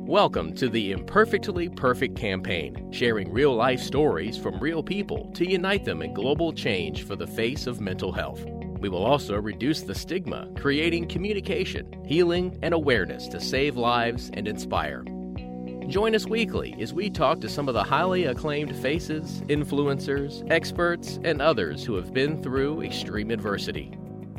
Welcome to the Imperfectly Perfect campaign, sharing real-life stories from real people to unite them in global change for the face of mental health. We will also reduce the stigma, creating communication, healing, and awareness to save lives and inspire. Join us weekly as we talk to some of the highly acclaimed faces, influencers, experts, and others who have been through extreme adversity.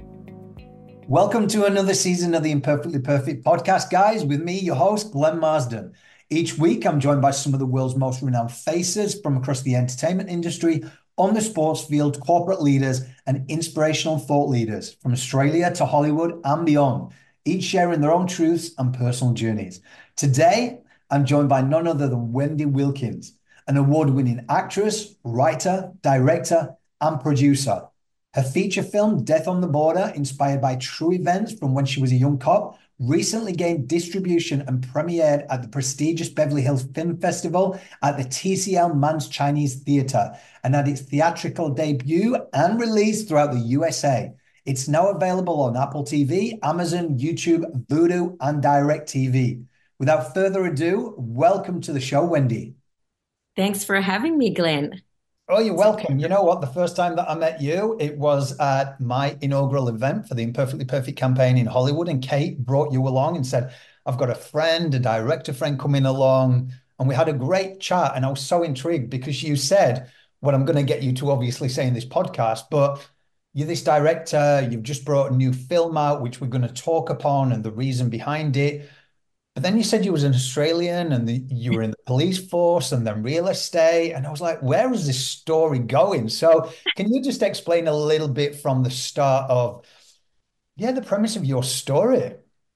Welcome to another season of the Imperfectly Perfect podcast, guys, with me, your host, Glenn Marsden. Each week, I'm joined by some of the world's most renowned faces from across the entertainment industry, on the sports field, corporate leaders, and inspirational thought leaders from Australia to Hollywood and beyond, each sharing their own truths and personal journeys. Today, I'm joined by none other than Wendy Wilkins, an award-winning actress, writer, director, and producer. Her feature film, Death on the Border, inspired by true events from when she was a young cop, recently gained distribution and premiered at the prestigious Beverly Hills Film Festival at the TCL Mann's Chinese Theatre and had its theatrical debut and release throughout the USA. It's now available on Apple TV, Amazon, YouTube, Vudu, and DirecTV. Without further ado, welcome to the show, Wendy. Thanks for having me, Glenn. Oh, you're welcome. You know what? The first time that I met you, it was at my inaugural event for the Imperfectly Perfect campaign in Hollywood. And Kate brought you along and said, I've got a friend, a director friend coming along. And we had a great chat. And I was so intrigued because you said what I'm going to get you to obviously say in this podcast, but you're this director, you've just brought a new film out, which we're going to talk upon and the reason behind it. But then you said you was an Australian and you were in the police force and then real estate. And I was like, where is this story going? So can you just explain a little bit from the start of, the premise of your story?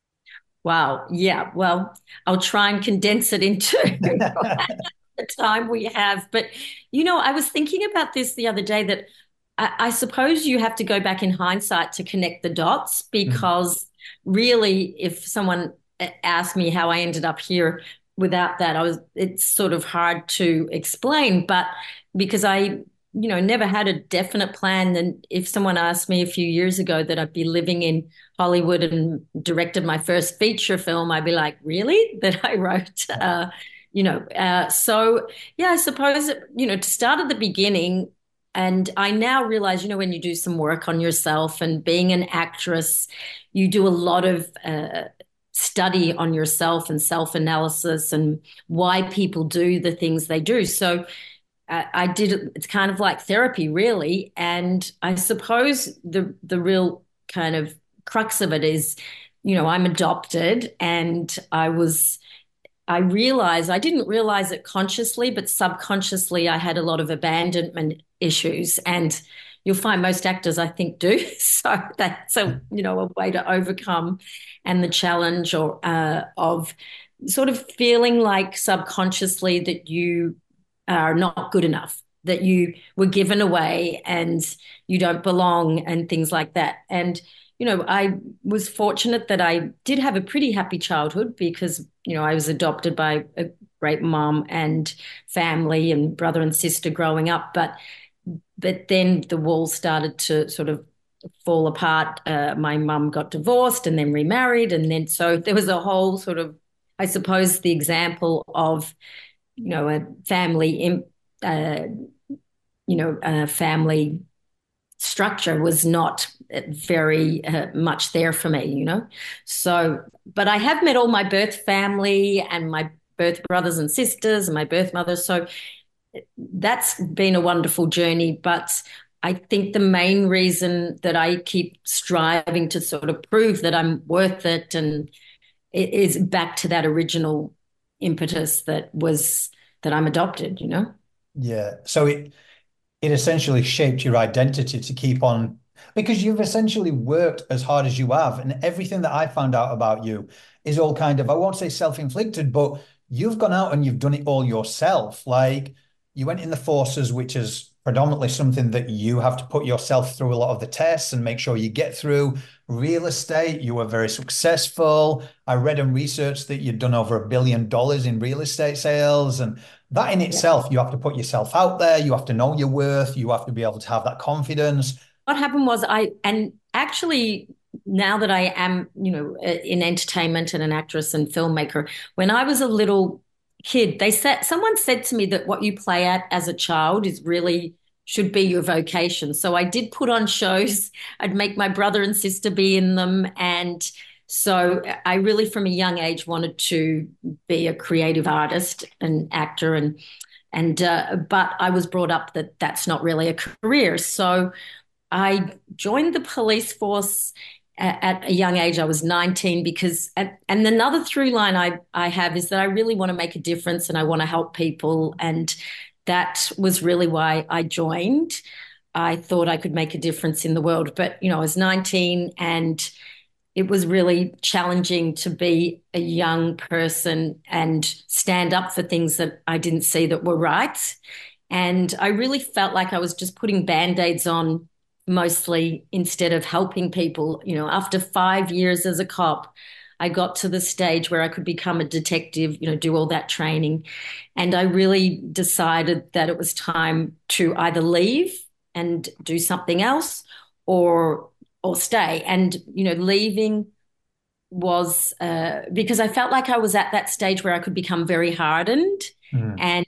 Wow. Yeah. Well, I'll try and condense it into the time we have. But, I was thinking about this the other day that I suppose you have to go back in hindsight to connect the dots because really, if someone asked me how I ended up here without that, it's sort of hard to explain, but because I never had a definite plan. And if someone asked me a few years ago that I'd be living in Hollywood and directed my first feature film, I'd be like, really? That I wrote, so yeah, I suppose, to start at the beginning. And I now realize, when you do some work on yourself and being an actress, you do a lot of study on yourself and self-analysis and why people do the things they do. So I did, it's kind of like therapy, really. And I suppose the real kind of crux of it is, I'm adopted and I realized, I didn't realize it consciously, but subconsciously I had a lot of abandonment issues. And you'll find most actors, I think, do. So that's a way to overcome and the challenge of sort of feeling like subconsciously that you are not good enough, that you were given away and you don't belong and things like that. And, I was fortunate that I did have a pretty happy childhood because, I was adopted by a great mom and family and brother and sister growing up. But then the walls started to sort of fall apart. My mum got divorced and then remarried. And then so there was a whole sort of, I suppose, the example of, a family, a family structure was not very much there for me, So, but I have met all my birth family and my birth brothers and sisters and my birth mother. So that's been a wonderful journey. But I think the main reason that I keep striving to sort of prove that I'm worth it and it is back to that original impetus that I'm adopted, Yeah. So it essentially shaped your identity to keep on, because you've essentially worked as hard as you have. And everything that I found out about you is all kind of, I won't say self-inflicted, but you've gone out and you've done it all yourself. Like you went in the forces, which is predominantly something that you have to put yourself through a lot of the tests and make sure you get through. Real estate, you were very successful. I read and researched that you'd done over $1 billion in real estate sales. And that in itself, you have to put yourself out there. You have to know your worth. You have to be able to have that confidence. What happened was and actually now that I am, in entertainment and an actress and filmmaker, when I was a little kid, someone said to me that what you play at as a child is really should be your vocation. So I did put on shows. I'd make my brother and sister be in them. And so I really, from a young age, wanted to be a creative artist and actor but I was brought up that that's not really a career. So I joined the police force at a young age. I was 19 and another through line I have is that I really want to make a difference and I want to help people. And that was really why I joined. I thought I could make a difference in the world. But, I was 19 and it was really challenging to be a young person and stand up for things that I didn't see that were right. And I really felt like I was just putting band-aids on mostly instead of helping people. After 5 years as a cop, I got to the stage where I could become a detective, do all that training. And I really decided that it was time to either leave and do something else or stay. And, leaving was because I felt like I was at that stage where I could become very hardened Mm. and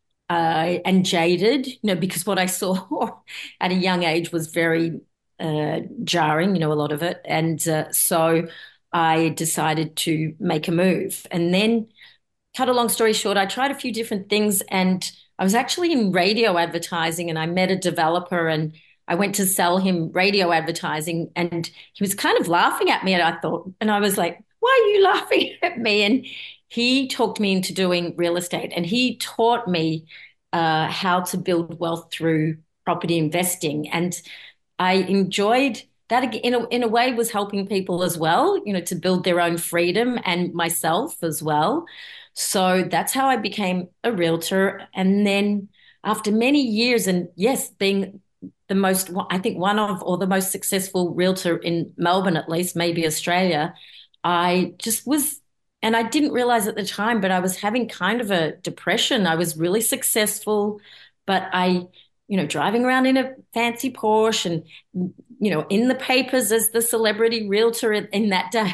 jaded, because what I saw at a young age was very jarring, a lot of it. And so I decided to make a move. And then, cut a long story short, I tried a few different things and I was actually in radio advertising and I met a developer and I went to sell him radio advertising and he was kind of laughing at me and I was like, why are you laughing at me? And he talked me into doing real estate and he taught me how to build wealth through property investing. And I enjoyed that in a way was helping people as well, to build their own freedom and myself as well. So that's how I became a realtor. And then after many years, and yes, being the most, I think one of, or the most successful realtor in Melbourne, at least, maybe Australia, I just was, and I didn't realize at the time, but I was having kind of a depression. I was really successful, but driving around in a fancy Porsche and, in the papers as the celebrity realtor in that day,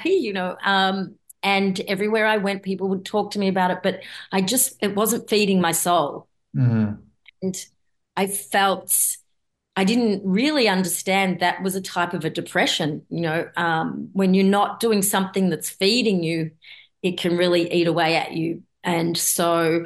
and everywhere I went, people would talk to me about it, but it wasn't feeding my soul. Mm. And I felt I didn't really understand that was a type of a depression. When you're not doing something that's feeding you, it can really eat away at you. And so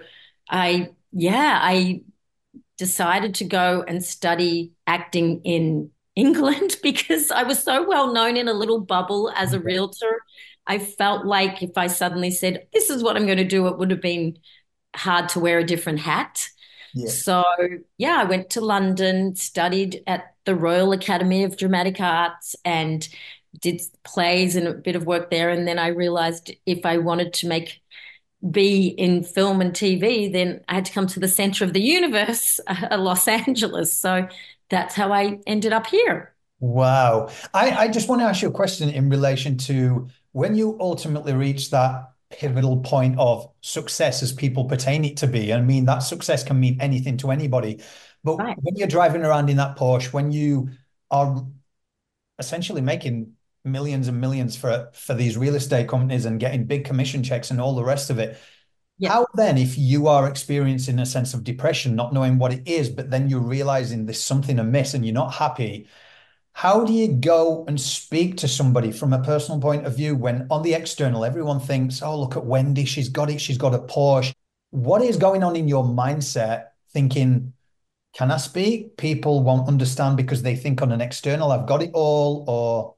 I decided to go and study acting in England because I was so well known in a little bubble as a realtor. I felt like if I suddenly said, this is what I'm going to do, it would have been hard to wear a different hat. Yeah. So, I went to London, studied at the Royal Academy of Dramatic Arts and did plays and a bit of work there. And then I realized if I wanted to be in film and TV, then I had to come to the center of the universe, Los Angeles. So that's how I ended up here. Wow. I just want to ask you a question in relation to when you ultimately reach that pivotal point of success as people pertain it to be. I mean, that success can mean anything to anybody. But Right. when you're driving around in that Porsche, when you are essentially making millions and millions for these real estate companies and getting big commission checks and all the rest of it, Yeah. how then, if you are experiencing a sense of depression, not knowing what it is, but then you're realizing there's something amiss and you're not happy, how do you go and speak to somebody from a personal point of view when on the external, everyone thinks, oh, look at Wendy, she's got it, she's got a Porsche. What is going on in your mindset thinking, can I speak? People won't understand because they think on an external, I've got it all, or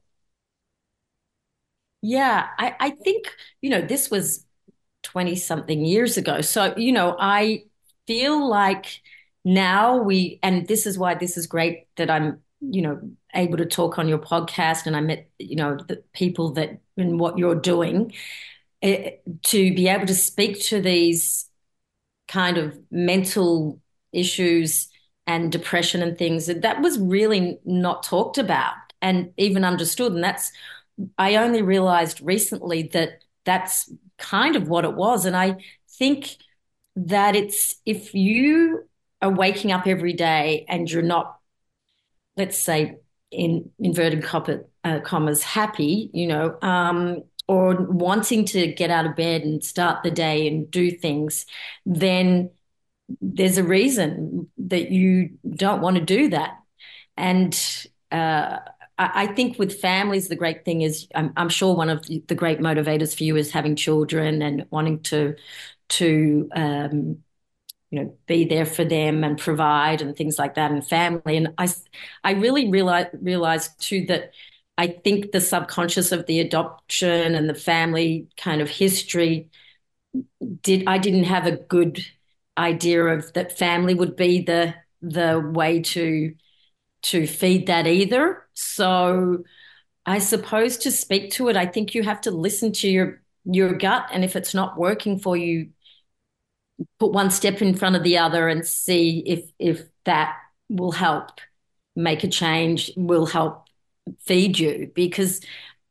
Yeah. I think, this was 20 something years ago. So, I feel like now and this is why this is great that I'm, able to talk on your podcast and I met, the people that and what you're doing to be able to speak to these kind of mental issues and depression and things that was really not talked about and even understood. And I only realized recently that that's kind of what it was. And I think that if you are waking up every day and you're not, let's say, in inverted commas, happy, or wanting to get out of bed and start the day and do things, then there's a reason that you don't want to do that. And I think with families, the great thing is, I'm sure one of the great motivators for you is having children and wanting to be there for them and provide and things like that, and family. And I really realized too that I think the subconscious of the adoption and the family kind of history I didn't have a good idea of that family would be the way to feed that either. So I suppose to speak to it, I think you have to listen to your gut, and if it's not working for you, put one step in front of the other and see if that will help make a change, will help feed you. Because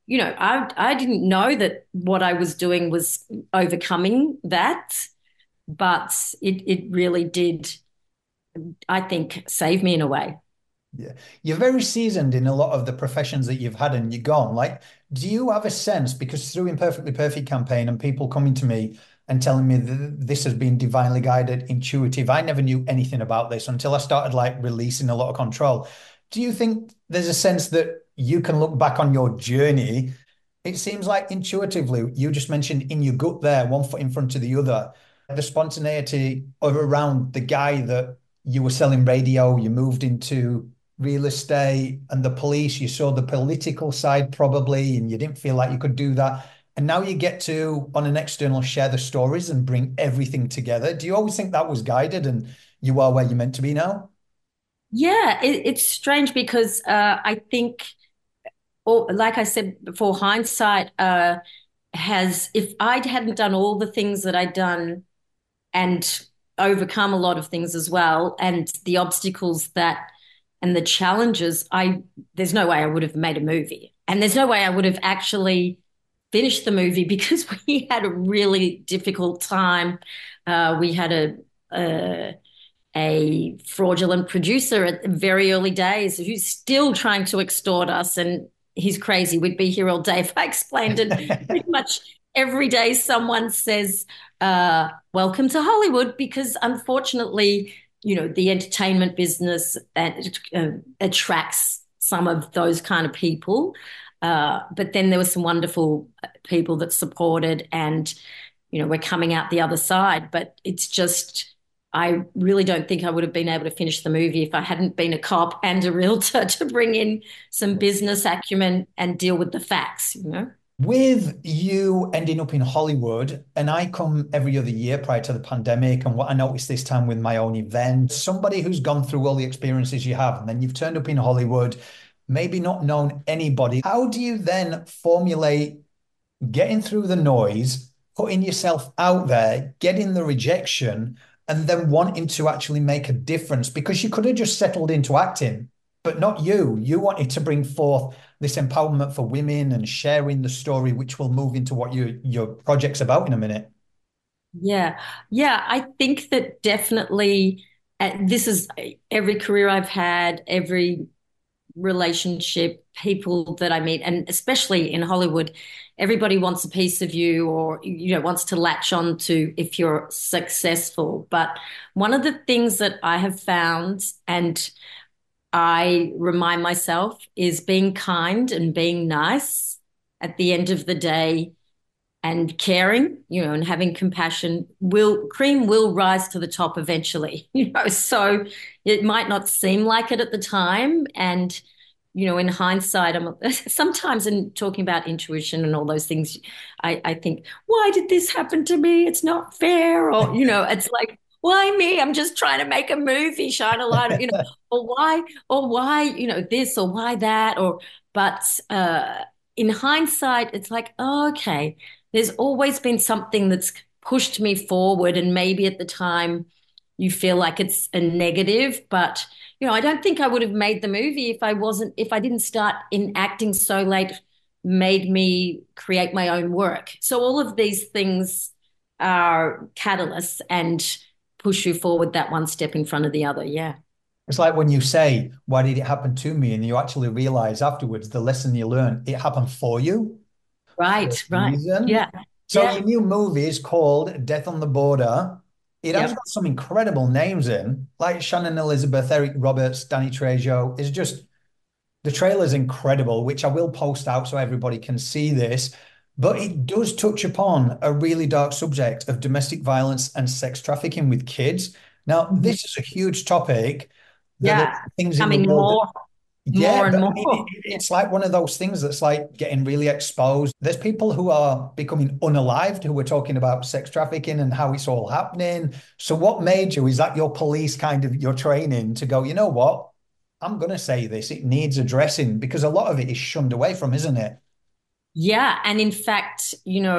I didn't know that what I was doing was overcoming that, but it really did, I think, save me in a way. Yeah. You're very seasoned in a lot of the professions that you've had and you're gone. Like, do you have a sense, because through Imperfectly Perfect campaign and people coming to me and telling me that this has been divinely guided, intuitive, I never knew anything about this until I started like releasing a lot of control. Do you think there's a sense that you can look back on your journey? It seems like intuitively, you just mentioned in your gut there, one foot in front of the other, the spontaneity of around the guy that you were selling radio, you moved into real estate and the police, you saw the political side probably, and you didn't feel like you could do that. And now you get to, on an external, share the stories and bring everything together. Do you always think that was guided and you are where you're meant to be now? Yeah, it's strange because I think, or like I said before, hindsight if I hadn't done all the things that I'd done and overcome a lot of things as well, and the obstacles and the challenges, there's no way I would have made a movie. And there's no way I would have actually finished the movie because we had a really difficult time. We had a fraudulent producer at the very early days who's still trying to extort us, and he's crazy. We'd be here all day if I explained it. Pretty much every day someone says, welcome to Hollywood, because unfortunately, the entertainment business attracts some of those kind of people. But then there were some wonderful people that supported, and, we're coming out the other side. But it's just, I really don't think I would have been able to finish the movie if I hadn't been a cop and a realtor to bring in some business acumen and deal with the facts. With you ending up in Hollywood, and I come every other year prior to the pandemic, and what I noticed this time with my own event, somebody who's gone through all the experiences you have, and then you've turned up in Hollywood, maybe not known anybody. How do you then formulate getting through the noise, putting yourself out there, getting the rejection, and then wanting to actually make a difference? Because you could have just settled into acting, but not you. You wanted to bring forth this empowerment for women and sharing the story, which will move into what your project's about in a minute. Yeah. Yeah. I think that definitely this is every career I've had, every relationship, people that I meet, and especially in Hollywood, everybody wants a piece of you, or wants to latch on to if you're successful. But one of the things that I have found, and I remind myself, is being kind and being nice at the end of the day, and caring, and having compassion cream will rise to the top eventually, so it might not seem like it at the time. And, in hindsight, sometimes in talking about intuition and all those things, I think, why did this happen to me? It's not fair. Or, it's like, why me? I'm just trying to make a movie, shine a light, or why, this, or why that, but in hindsight, it's like, oh, okay, there's always been something that's pushed me forward. And maybe at the time you feel like it's a negative, but, I don't think I would have made the movie if I didn't start in acting so late, made me create my own work. So all of these things are catalysts and push you forward that one step in front of the other. Yeah. It's like when you say, why did it happen to me? And you actually realize afterwards the lesson you learn, it happened for you for a Right, right. reason. Yeah, So yeah, your new movie is called Death on the Border. It has yep. got some incredible names in, like Shannon Elizabeth, Eric Roberts, Danny Trejo. It's just the trailer's incredible, which I will post out so everybody can see this. But it does touch upon a really dark subject of domestic violence and sex trafficking with kids. Now, Mhm. this is a huge topic. There are Yeah, things in the becoming world that, more yeah, and but I mean, more. Yeah. it's like one of those things that's like getting really exposed. There's people who are becoming unalived who are talking about sex trafficking and how it's all happening. So, what made you? Is that your police kind of your training to go, you know what? I'm going to say this. It needs addressing because a lot of it is shunned away from, isn't it? Yeah, and in fact,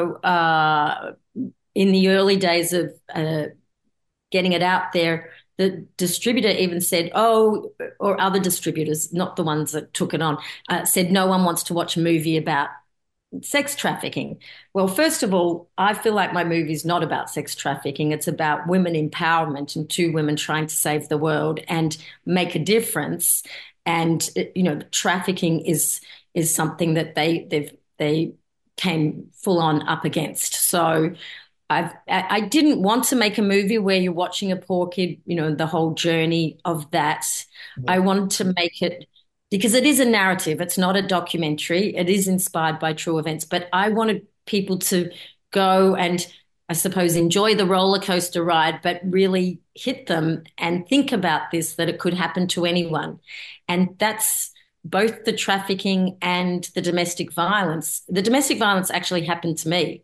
in the early days of getting it out there, the distributor even said, "Oh," or other distributors, not the ones that took it on, said no one wants to watch a movie about sex trafficking. Well, first of all, I feel like my movie is not about sex trafficking. It's about women empowerment and two women trying to save the world and make a difference. And trafficking is something that they came full on up against. So I didn't want to make a movie where you're watching a poor kid, the whole journey of that. Yeah. I wanted to make it because it is a narrative. It's not a documentary. It is inspired by true events, but I wanted people to go and, I suppose, enjoy the roller coaster ride, but really hit them and think about this, that it could happen to anyone. And that's both the trafficking and the domestic violence. The domestic violence actually happened to me.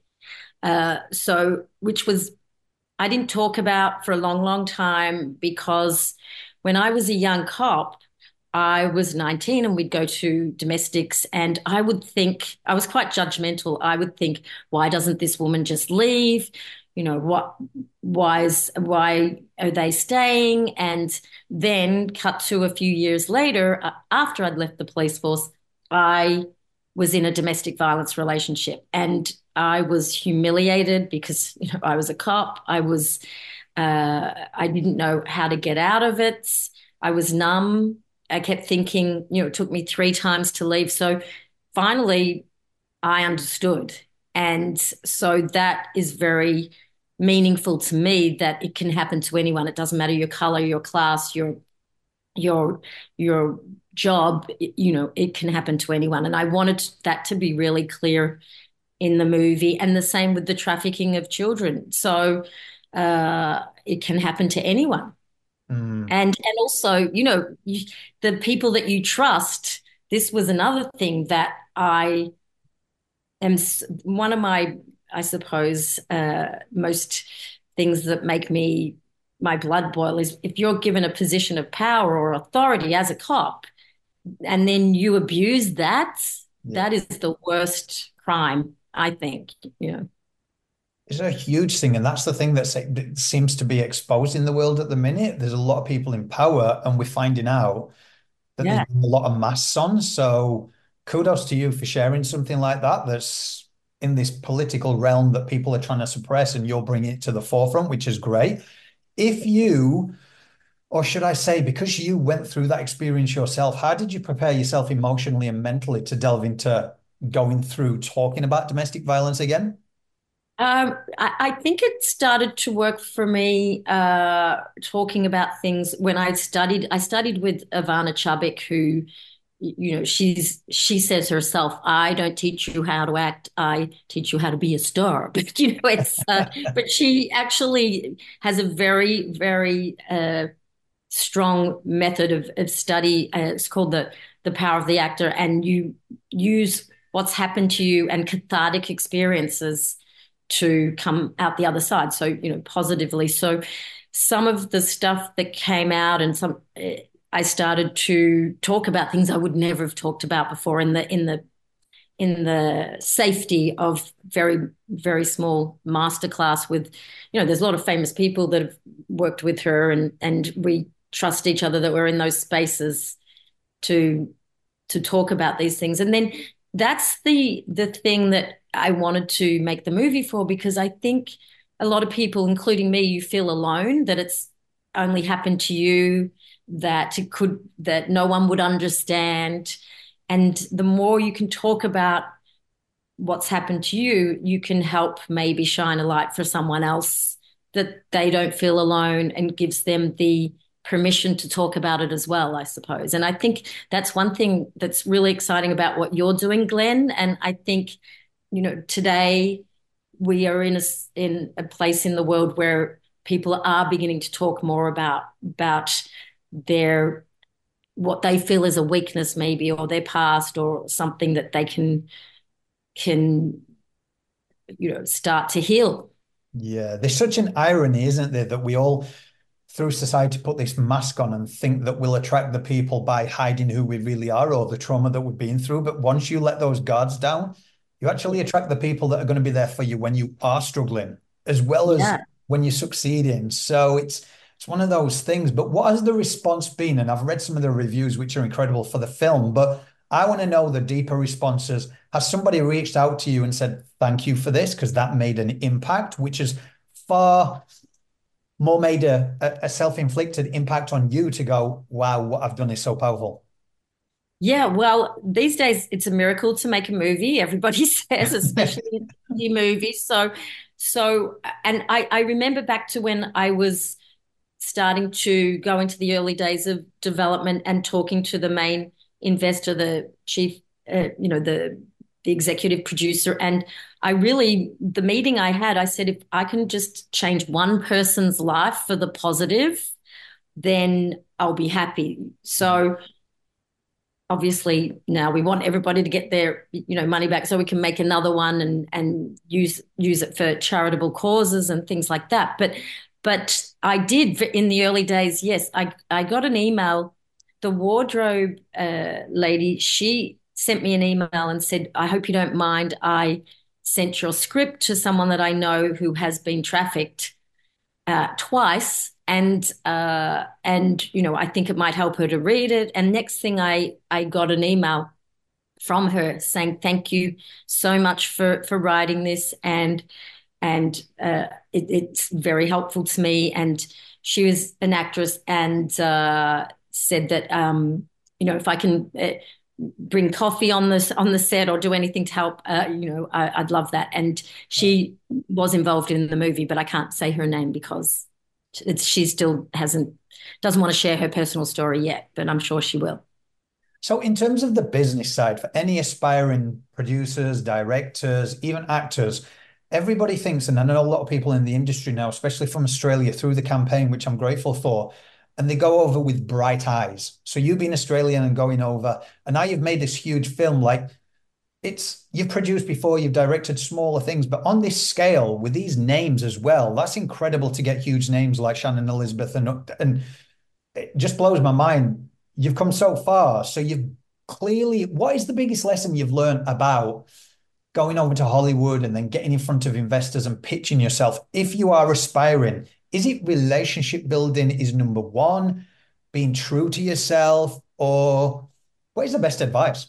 Which was, I didn't talk about for a long, long time because when I was a young cop, I was 19 and we'd go to domestics and I would think, I was quite judgmental. I would think, why doesn't this woman just leave? Why are they staying? And then cut to a few years later, after I'd left the police force, I was in a domestic violence relationship and I was humiliated because I was a cop. I didn't know how to get out of it. I was numb. I kept thinking, it took me 3 times to leave. So finally, I understood. And so that is very meaningful to me that it can happen to anyone. It doesn't matter your color, your class, your your job, it can happen to anyone. And I wanted that to be really clear in the movie, and the same with the trafficking of children. So it can happen to anyone. Mm. And also, the people that you trust. This was another thing that I am one of my, I suppose, most things that make me my blood boil is if you're given a position of power or authority as a cop, and then you abuse that, Yeah. that is the worst crime, I think. It's a huge thing, and that's the thing that seems to be exposed in the world at the minute. There's a lot of people in power, and we're finding out that there's Yeah. been a lot of masks on. So kudos to you for sharing something like that that's in this political realm that people are trying to suppress, and you're bringing it to the forefront, which is great. If you, or should I say, because you went through that experience yourself, how did you prepare yourself emotionally and mentally to delve into going through talking about domestic violence again? I think it started to work for me talking about things when I studied. I studied with Ivana Chubbuck, who, she says herself, "I don't teach you how to act. I teach you how to be a star." But but she actually has a very, very strong method of study. It's called the power of the actor, and you use what's happened to you and cathartic experiences to come out the other side. So, positively. So some of the stuff that came out and I started to talk about things I would never have talked about before in the safety of very, very small masterclass with, there's a lot of famous people that have worked with her and we trust each other that we're in those spaces to talk about these things. And then that's the thing that I wanted to make the movie for, because I think a lot of people, including me, you feel alone, that it's only happened to you, that no one would understand. And the more you can talk about what's happened to you, you can help maybe shine a light for someone else that they don't feel alone, and gives them the permission to talk about it as well, I suppose. And I think that's one thing that's really exciting about what you're doing, Glenn. And I think, today we are in a place in the world where people are beginning to talk more about their what they feel is a weakness, maybe, or their past, or something that they can start to heal. Yeah, there's such an irony, isn't there, that we all, through society, put this mask on and think that we'll attract the people by hiding who we really are or the trauma that we've been through. But once you let those guards down, you actually attract the people that are going to be there for you when you are struggling, as well as when you're succeeding. So it's one of those things. But what has the response been? And I've read some of the reviews, which are incredible for the film, but I want to know the deeper responses. Has somebody reached out to you and said, thank you for this, because that made an impact, which is far more made a self-inflicted impact on you to go, wow, what I've done is so powerful? Yeah, well, these days it's a miracle to make a movie, everybody says, especially indie movies. And I remember back to when I was starting to go into the early days of development and talking to the main investor, the chief, the executive producer. And the meeting I had, I said, if I can just change one person's life for the positive, then I'll be happy. So obviously now we want everybody to get their, money back so we can make another one and use it for charitable causes and things like that. But I did in the early days. Yes, I got an email. The wardrobe lady, she sent me an email and said, I hope you don't mind. I sent your script to someone that I know who has been trafficked twice. And I think it might help her to read it. And next thing I got an email from her saying, thank you so much for writing this. And it's very helpful to me. And she was an actress and said that, if I can bring coffee on the set or do anything to help, I'd love that. And she was involved in the movie, but I can't say her name because she still doesn't want to share her personal story yet, but I'm sure she will. So in terms of the business side, for any aspiring producers, directors, even actors, everybody thinks, and I know a lot of people in the industry now, especially from Australia through the campaign, which I'm grateful for, and they go over with bright eyes. So you being Australian and going over, and now you've made this huge film, like you've produced before, you've directed smaller things, but on this scale with these names as well, that's incredible to get huge names like Shannon Elizabeth, and it just blows my mind. You've come so far. So you've clearly, what is the biggest lesson you've learned about going over to Hollywood and then getting in front of investors and pitching yourself? If you are aspiring, is it relationship building is number one, being true to yourself, or what is the best advice?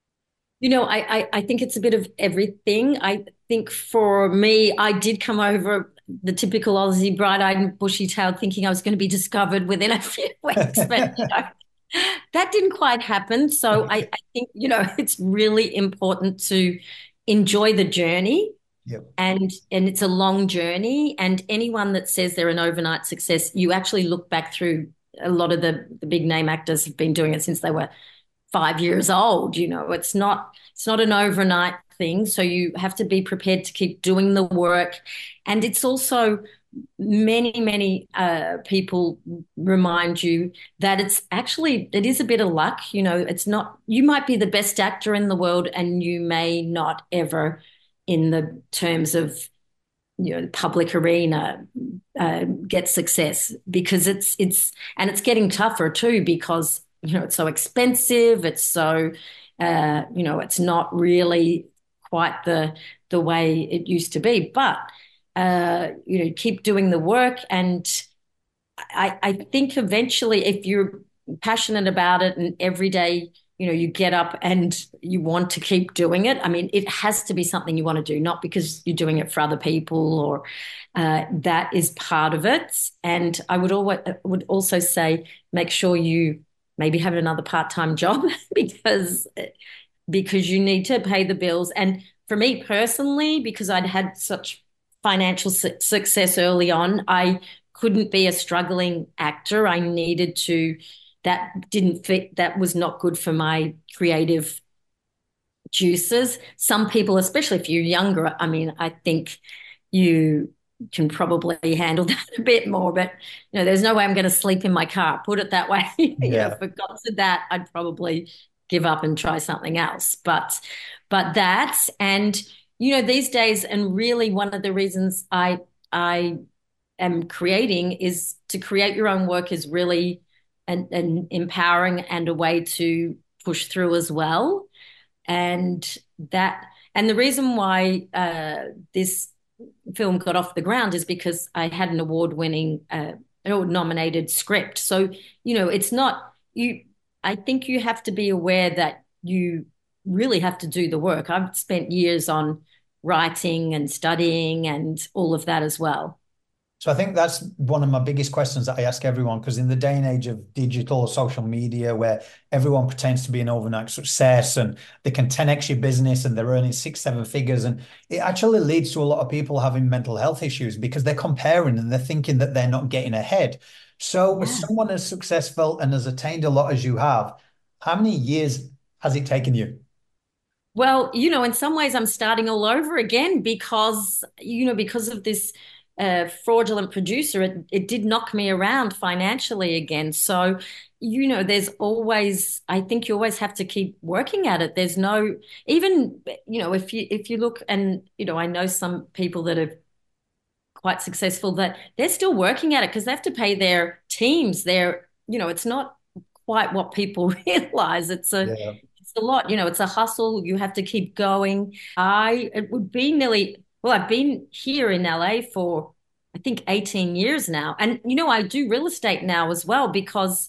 I think it's a bit of everything. I think for me, I did come over the typical Aussie, bright-eyed and bushy-tailed, thinking I was going to be discovered within a few weeks, but that didn't quite happen. So I think, it's really important to enjoy the journey. Yep. And it's a long journey. And anyone that says they're an overnight success, you actually look back through a lot of the big name actors have been doing it since they were 5 years old. It's not an overnight thing. So you have to be prepared to keep doing the work. And it's also many people remind you that it is a bit of luck. It's not, you might be the best actor in the world and you may not ever, in the terms of public arena, get success, because it's getting tougher too, because it's so expensive. It's so it's not really quite the way it used to be. But keep doing the work, and I think eventually, if you're passionate about it and every day you get up and you want to keep doing it. I mean, it has to be something you want to do, not because you're doing it for other people or that is part of it. And I would also say make sure you maybe have another part-time job because you need to pay the bills. And for me personally, because I'd had such financial success early on, I couldn't be a struggling actor. I needed to, that didn't fit, that was not good for my creative juices. Some people, especially if you're younger, I mean, I think you can probably handle that a bit more, but there's no way I'm going to sleep in my car, put it that way. Yeah. If it got to that, I'd probably give up and try something else. But that's, and these days, and really one of the reasons I am creating is to create your own work is really an empowering and a way to push through as well. And the reason why this film got off the ground is because I had an award-winning, nominated script. So, it's not you. I think you have to be aware that you really have to do the work. I've spent years on writing and studying and all of that as well. So I think that's one of my biggest questions that I ask everyone, because in the day and age of digital social media, where everyone pretends to be an overnight success and they can 10x your business and they're earning 6, 7 figures, and it actually leads to a lot of people having mental health issues because they're comparing and they're thinking that they're not getting ahead. So as Yeah. someone as successful and has attained a lot as you have, how many years has it taken you? Well, in some ways I'm starting all over again because of this fraudulent producer, it did knock me around financially again. So, there's always, I think you always have to keep working at it. There's no, even, if you look and, I know some people that are quite successful that they're still working at it because they have to pay their teams. It's not quite what people realize. Yeah. It's a lot, it's a hustle. You have to keep going. It would be nearly, well, I've been here in LA for, I think, 18 years now. And, I do real estate now as well because,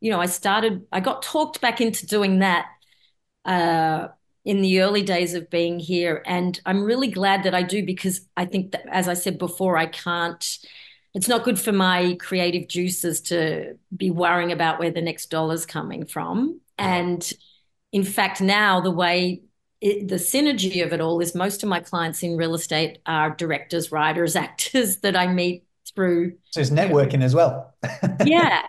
I got talked back into doing that uh, in the early days of being here. And I'm really glad that I do because I think that, as I said before, it's not good for my creative juices to be worrying about where the next dollar's coming from. Yeah. And in fact, now the synergy of it all is most of my clients in real estate are directors, writers, actors that I meet through. So it's networking as well. Yeah,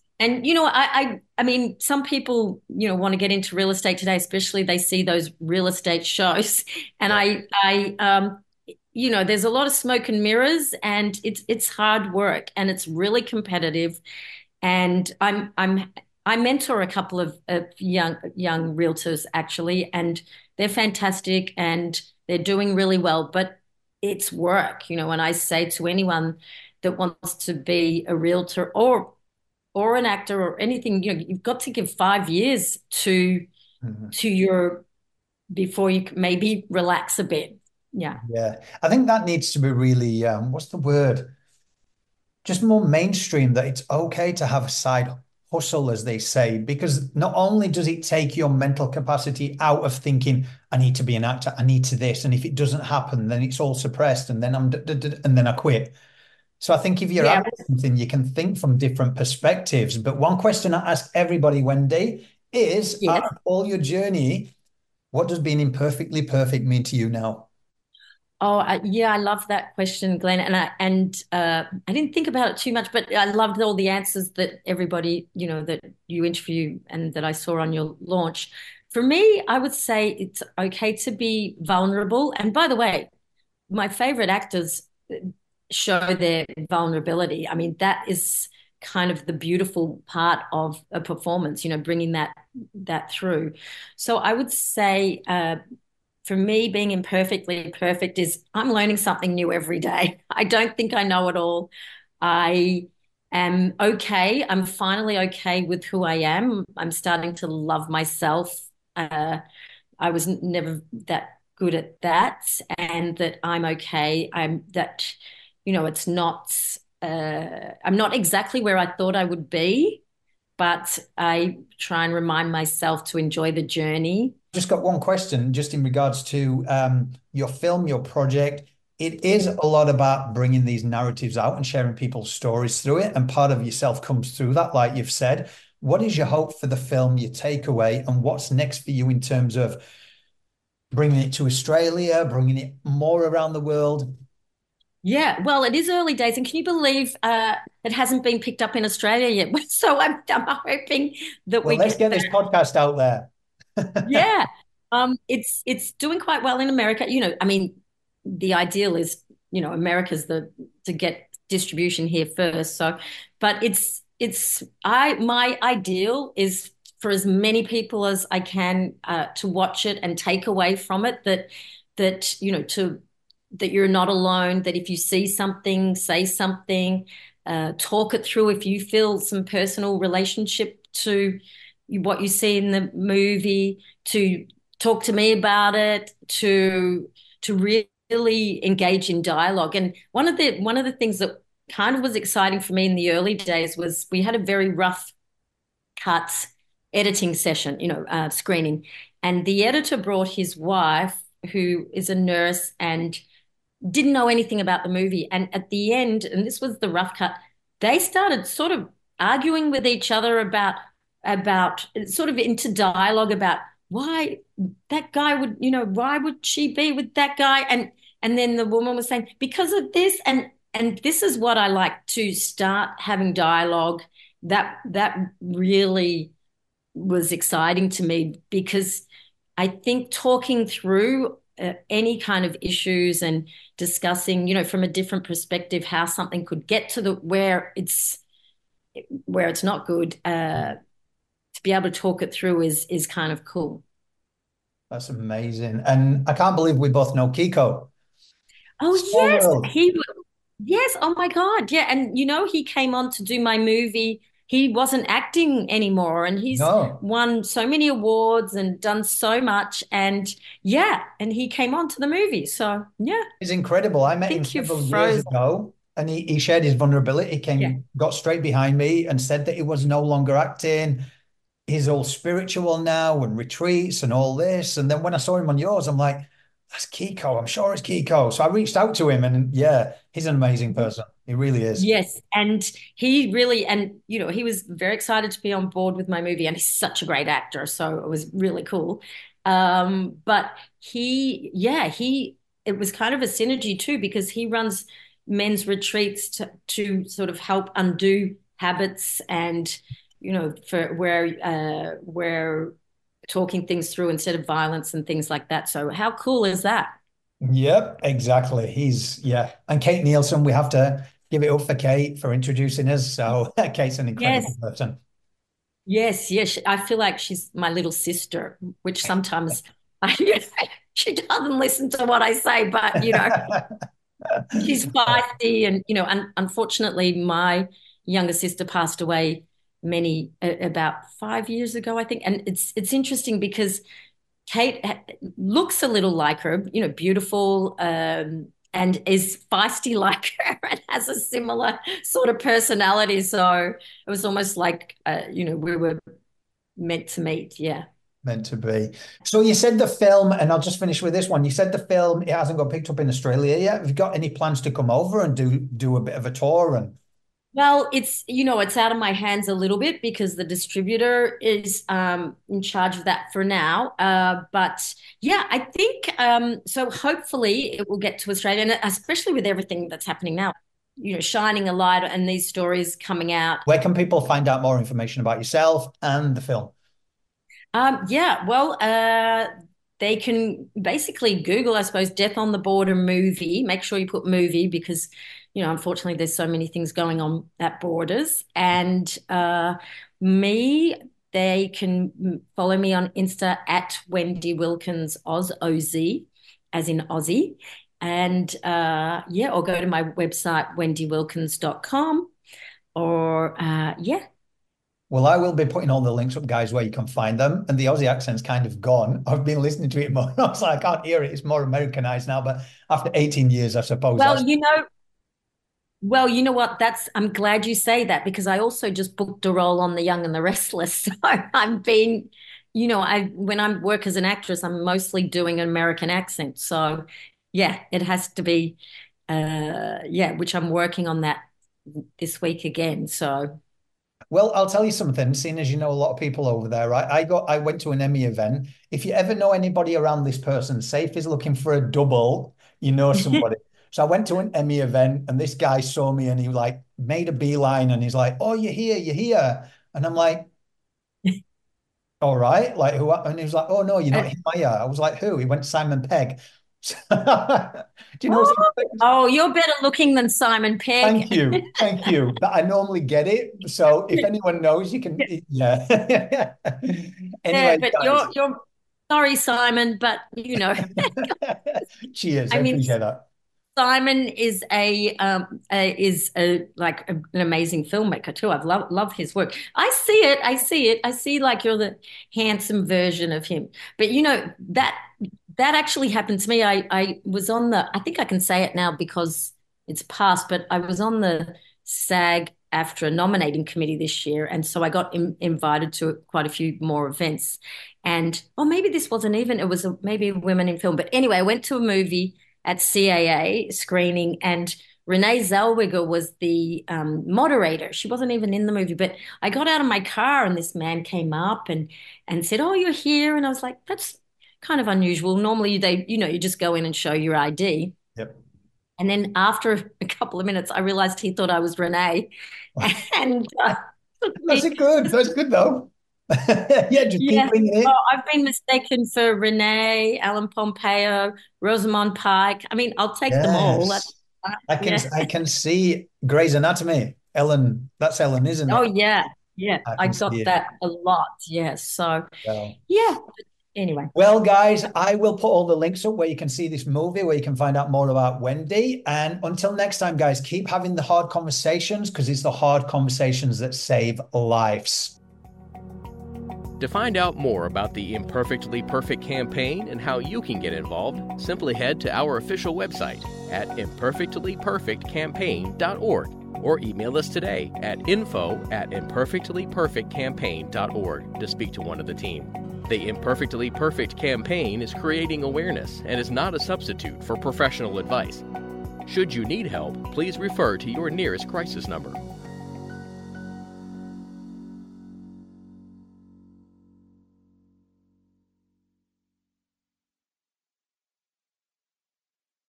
I mean, some people want to get into real estate today, especially they see those real estate shows, and Yeah. there's a lot of smoke and mirrors, and it's hard work, and it's really competitive, and I mentor a couple of young realtors actually, and they're fantastic and they're doing really well, but it's work. When I say to anyone that wants to be a realtor or an actor or anything, you've got to give 5 years Mhm. to your before you can maybe relax a bit. Yeah. Yeah. I think that needs to be really, what's the word? Just more mainstream, that it's okay to have a side hustle, as they say, because not only does it take your mental capacity out of thinking, I need to be an actor, I need to this, and if it doesn't happen, then it's all suppressed, and then and then I quit. So I think if you're Yeah. after something, you can think from different perspectives. But one question I ask everybody, Wendy, is out Yes. of all your journey, what does being imperfectly perfect mean to you now? Oh, yeah, I love that question, Glenn. And I didn't think about it too much, but I loved all the answers that everybody, that you interview and that I saw on your launch. For me, I would say it's okay to be vulnerable. And by the way, my favorite actors show their vulnerability. I mean, that is kind of the beautiful part of a performance, bringing that through. So I would say, for me, being imperfectly perfect is I'm learning something new every day. I don't think I know it all. I am okay. I'm finally okay with who I am. I'm starting to love myself. I was never that good at that, and that I'm okay. It's not, I'm not exactly where I thought I would be, but I try and remind myself to enjoy the journey. Just got one question, just in regards to your film, your project. It is a lot about bringing these narratives out and sharing people's stories through it, and part of yourself comes through that, like you've said. What is your hope for the film, your takeaway, and what's next for you in terms of bringing it to Australia, bringing it more around the world? Yeah, well, it is early days, and can you believe it hasn't been picked up in Australia yet? So I'm hoping that Well, we let's get get that. this podcast out there. Yeah, it's doing quite well in America. I mean, the ideal is, America's the to get distribution here first. So, but it's I my ideal is for as many people as I can to watch it and take away from it that that you're not alone. That if you see something, say something, talk it through. If you feel some personal relationship to what you see in the movie, to talk to me about it, to really engage in dialogue. And one of the things that kind of was exciting for me in the early days was we had a very rough cut editing session, screening, and the editor brought his wife, who is a nurse and didn't know anything about the movie. And at the end, and this was the rough cut, they started sort of arguing with each other about sort of into dialogue about why that guy would, why would she be with that guy? And then the woman was saying, because of this, and this is what I like, to start having dialogue. That really was exciting to me, because I think talking through any kind of issues and discussing, from a different perspective, how something could get to the where it's not good, to be able to talk it through is kind of cool. That's amazing. And I can't believe we both know Kiko. Oh Small yes, world. yes. Oh my God, yeah. And he came on to do my movie. He wasn't acting anymore, and he's No, won so many awards and done so much. And yeah, and he came on to the movie. So yeah, I it's incredible. I met him think you've several years frozen. ago and he shared his vulnerability, Yeah. got straight behind me and said that he was no longer acting. He's all spiritual now and retreats and all this. And then when I saw him on yours, I'm like, that's Kiko. I'm sure it's Kiko. So I reached out to him and yeah, he's an amazing person. He really is. Yes, and he really, and he was very excited to be on board with my movie, and he's such a great actor, so it was really cool. But it was kind of a synergy too, because he runs men's retreats to sort of help undo habits, and for where talking things through instead of violence and things like that. So how cool is that? Yep, exactly. Yeah. And Kate Nielsen, we have to give it up for Kate for introducing us. So Kate's an incredible Yes. person. Yes, yes. I feel like she's my little sister, which sometimes she doesn't listen to what I say, but she's feisty, and unfortunately, my younger sister passed away about 5 years ago, I think. And it's interesting because Kate looks a little like her, beautiful, and is feisty like her, and has a similar sort of personality. So it was almost like, we were meant to meet. Yeah. Meant to be. So you said the film, and I'll just finish with this one. You said the film, it hasn't got picked up in Australia yet. Have you got any plans to come over and do a bit of a tour? And Well, it's out of my hands a little bit, because the distributor is in charge of that for now. But yeah, I think so. Hopefully, it will get to Australia, and especially with everything that's happening now, shining a light and these stories coming out. where can people find out more information about yourself and the film? Yeah, well, they can basically Google, I suppose, Death on the Border movie. Make sure you put movie, because, unfortunately, there's so many things going on at borders. And me, they can follow me on Insta at Wendy Wilkins Oz, as in Aussie. And yeah, or go to my website, wendywilkins.com. Or yeah. Well, I will be putting all the links up, guys, where you can find them. And the Aussie accent's kind of gone. I've been listening to it more. I was like, I can't hear it. It's more Americanized now. But after 18 years, I suppose Well, that's Well, you know what? I'm glad you say that because I also just booked a role on The Young and the Restless. So I'm being, when I work as an actress, I'm mostly doing an American accent. So yeah, it has to be, yeah, which I'm working on that this week again. So Well, I'll tell you something, seeing as you know a lot of people over there, right? I went to an Emmy event. If you ever know anybody around this person, say if he's looking for a double, you know somebody. So I went to an Emmy event and this guy saw me and he like made a beeline and he's like, "Oh, you're here, you're here." And I'm like, "All right, like who?" And he was like, "Oh no, you're not Himalaya." I was like, "Who?" He went Simon Pegg. Do you know Oh, Simon Pegg? oh, you're better looking than Simon Thank Pegg. you. Thank you. But I normally get it. So if anyone knows, you can, yeah. Yeah, Anyway, but guys, you're sorry, Simon, but cheers. I I mean, appreciate that. Simon is an amazing filmmaker too. I've love his work. I see it. I see it. I see like you're the handsome version of him. But that actually happened to me. I was on the. I think I can say it now because it's past. But I was on the SAG-AFTRA nominating committee this year, and so I got invited to quite a few more events. And or maybe this wasn't even. It was maybe women in film. But anyway, I went to a movie at CAA screening, and Renee Zellweger was the moderator. She wasn't even in the movie, but I got out of my car and this man came up and said, "Oh, you're here," and I was like, "That's kind of unusual. Normally, you just go in and show your ID." Yep. And then after a couple of minutes, I realized he thought I was Renee, and took That's me. it good. That's good though. Yeah, just keep Yeah. bringing Oh, it. I've been mistaken for Renee, Alan Pompeo, Rosamund Pike. I mean, I'll take them all. Yes. I can Yeah. I can see Grey's Anatomy. Ellen, that's Ellen, isn't Oh, it? yeah. Yeah. I I can see got it. that a lot. Yeah. So, Well. yeah. Anyway. Well, guys, I will put all the links up where you can see this movie, where you can find out more about Wendy. And until next time, guys, keep having the hard conversations because it's the hard conversations that save lives. To find out more about the Imperfectly Perfect campaign and how you can get involved, simply head to our official website at imperfectlyperfectcampaign.org or email us today at info@imperfectlyperfectcampaign.org to speak to one of the team. The Imperfectly Perfect campaign is creating awareness and is not a substitute for professional advice. Should you need help, please refer to your nearest crisis number.